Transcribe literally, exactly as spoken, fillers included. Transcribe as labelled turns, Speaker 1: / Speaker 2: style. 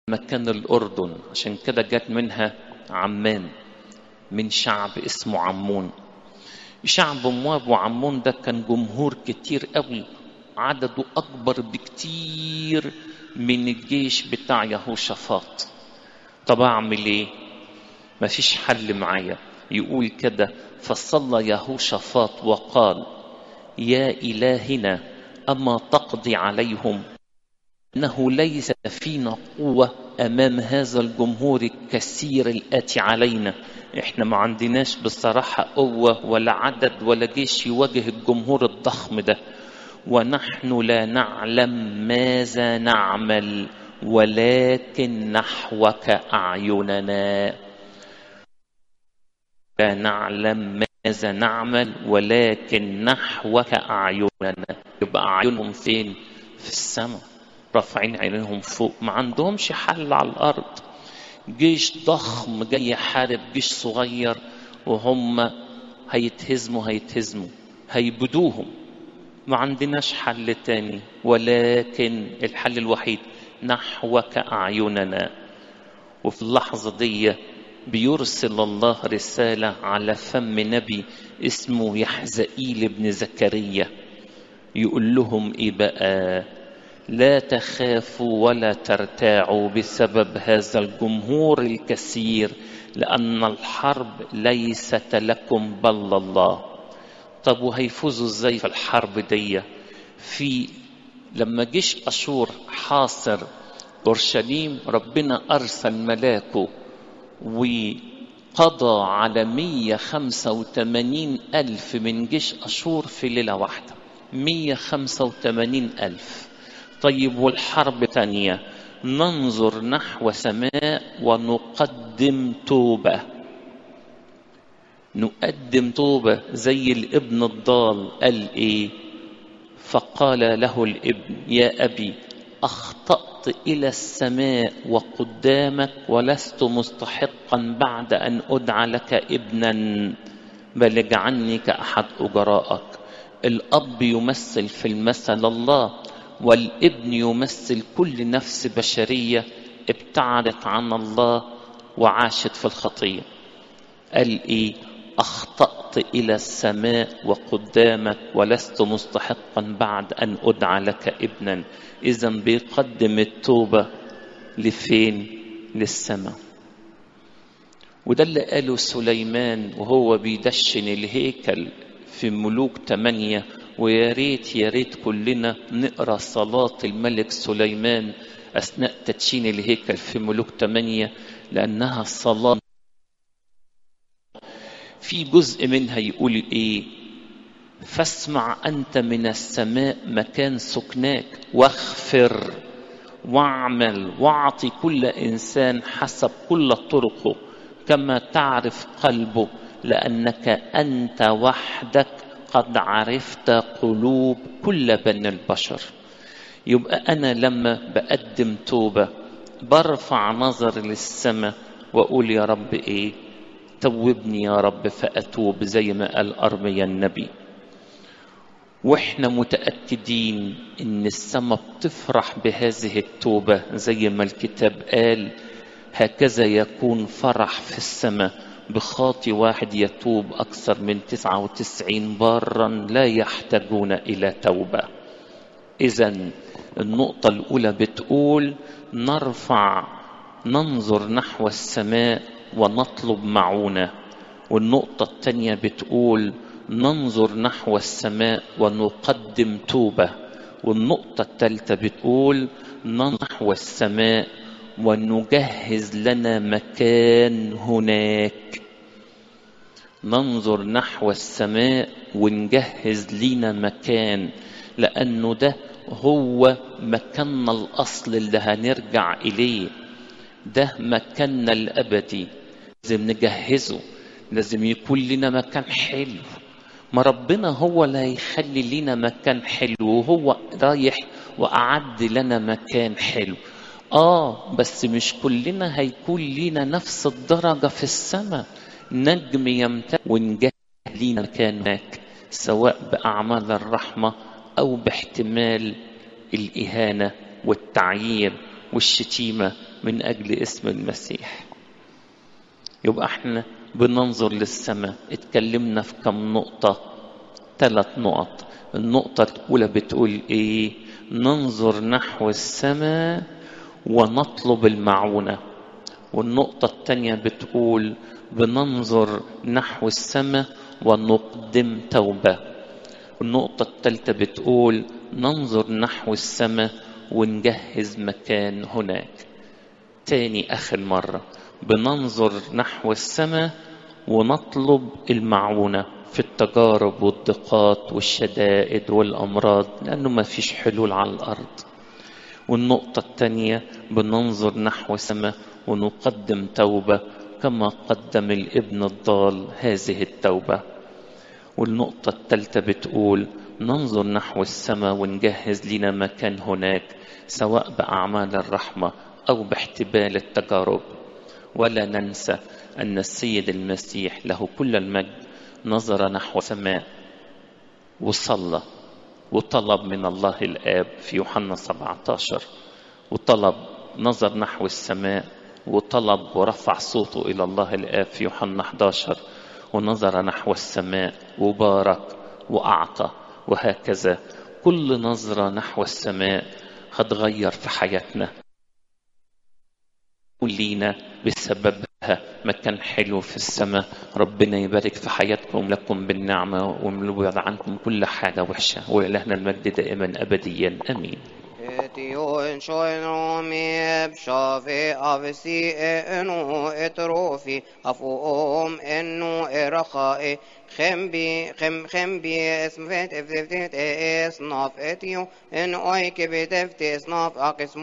Speaker 1: مكان الأردن، عشان كده جت منها عمان، من شعب اسمه عمون. شعب مواب وعمون ده كان جمهور كتير قوي، عدده أكبر بكتير من الجيش بتاع يهوشافاط. طب أعمل إيه؟ مفيش حل معايا. يقول كده: فصلى يهوشافاط وقال: يا إلهنا أما تقضي عليهم؟ إنه ليس فينا قوة أمام هذا الجمهور الكثير الآتي علينا. إحنا ما عندناش بصراحة قوة ولا عدد ولا جيش يواجه الجمهور الضخم ده، ونحن لا نعلم ماذا نعمل، ولكن نحوك أعيننا. لا نعلم ماذا نعمل ولكن نحوك أعيننا. يبقى أعينهم فين؟ في السماء، رافعين عينهم فوق، ما عندهمش حل على الأرض. جيش ضخم جاي يحارب جيش صغير، وهم هيتهزموا هيتهزموا هيبدوهم. ما عندناش حل تاني، ولكن الحل الوحيد نحوك أعيننا. وفي اللحظة دي بيرسل الله رسالة على فم نبي اسمه يحزائيل بن زكريا، يقول لهم إيه بقى؟ لا تخافوا ولا ترتاعوا بسبب هذا الجمهور الكثير، لأن الحرب ليست لكم بل الله. طب وهيفوزوا ازاي في الحرب دي؟ في لما جيش أشور حاصر أورشليم، ربنا أرسل ملاكه وقضى على مية وخمسة وثمانين ألف من جيش أشور في ليلة واحدة. مية وخمسة وثمانين ألف. طيب والحرب تانية؟ ننظر نحو سماء ونقدم توبة. نقدم توبة زي الابن الضال. قال ايه؟ فقال له الابن: يا أبي، أخطأت إلى السماء وقدامك، ولست مستحقا بعد أن أدعى لك ابنا، بل اجعلني كأحد أجرائك. الأب يمثل في المثل الله، والابن يمثل كل نفس بشرية ابتعدت عن الله وعاشت في الخطية. قال إيه؟ أخطأت إلى السماء وقدامك، ولست مستحقا بعد أن أدعى لك ابنا. إذن بيقدم التوبة لفين؟ للسماء. وده اللي قاله سليمان وهو بيدشن الهيكل في ملوك ثمانية. ويا ريت يا ريت كلنا نقرأ صلاة الملك سليمان أثناء تدشين الهيكل في ملوك ثمانية، لأنها صلاة في جزء منها يقول إيه؟ فاسمع أنت من السماء مكان سكناك، واغفر واعمل واعطي كل إنسان حسب كل طرقه كما تعرف قلبه، لأنك أنت وحدك قد عرفت قلوب كل بني البشر. يبقى أنا لما بقدم توبة برفع نظر للسماء وأقول: يا رب إيه؟ توبني يا رب فأتوب، زي ما قال أرميا النبي. وإحنا متأكدين إن السماء بتفرح بهذه التوبة، زي ما الكتاب قال: هكذا يكون فرح في السماء بخاطي واحد يتوب أكثر من تسعة وتسعين بارا لا يحتاجون إلى توبة. إذن النقطة الأولى بتقول نرفع ننظر نحو السماء ونطلب معونة، والنقطة الثانية بتقول ننظر نحو السماء ونقدم توبة، والنقطة الثالثة بتقول ننظر نحو السماء ونجهز لنا مكان هناك. ننظر نحو السماء ونجهز لنا مكان، لأنه ده هو مكاننا الأصل اللي هنرجع إليه، ده مكاننا الأبدي. لازم نجهزه، لازم يكون لنا مكان حلو. ما ربنا هو اللي هيخلي لنا مكان حلو، وهو رايح وأعد لنا مكان حلو. آه بس مش كلنا هيكون لنا نفس الدرجة في السماء. نجم يمتد ونجهز لنا مكان هناك، سواء بأعمال الرحمة أو باحتمال الإهانة والتعيير والشتيمة من أجل اسم المسيح. يبقى احنا بننظر للسماء. اتكلمنا في كم نقطة؟ ثلاث نقط. النقطة الأولى بتقول ايه؟ ننظر نحو السماء ونطلب المعونة. والنقطة الثانية بتقول بننظر نحو السماء ونقدم توبة. والنقطة الثالثة بتقول ننظر نحو السماء ونجهز مكان هناك. تاني آخر مرة، بننظر نحو السماء ونطلب المعونة في التجارب والضيقات والشدائد والأمراض، لأنه ما فيش حلول على الأرض. والنقطة الثانية بننظر نحو السماء ونقدم توبة كما قدم الابن الضال هذه التوبة. والنقطة الثالثة بتقول ننظر نحو السماء ونجهز لنا مكان هناك، سواء بأعمال الرحمة أو باحتمال التجارب. ولا ننسى أن السيد المسيح له كل المجد نظر نحو السماء وصلى وطلب من الله الآب في يوحنا سبعة عشر، وطلب نظر نحو السماء وطلب ورفع صوته إلى الله الآب في يوحنا أحد عشر، ونظر نحو السماء وبارك وأعطى. وهكذا كل نظرة نحو السماء هتغير في حياتنا ولينا بسببها مكان حلو في السماء. ربنا يبارك في حياتكم، لكم بالنعمة ويبعد عنكم كل حاجة وحشة، وإلهنا المجد دائما أبديا آمين.
Speaker 2: Tion shoin romi bshavi avsi enu etrofi afuom enu erachae خمبي خم خمبي اسم فت افتفت اس ناف اتيو ان اوي كبتفت اس ناف اقسم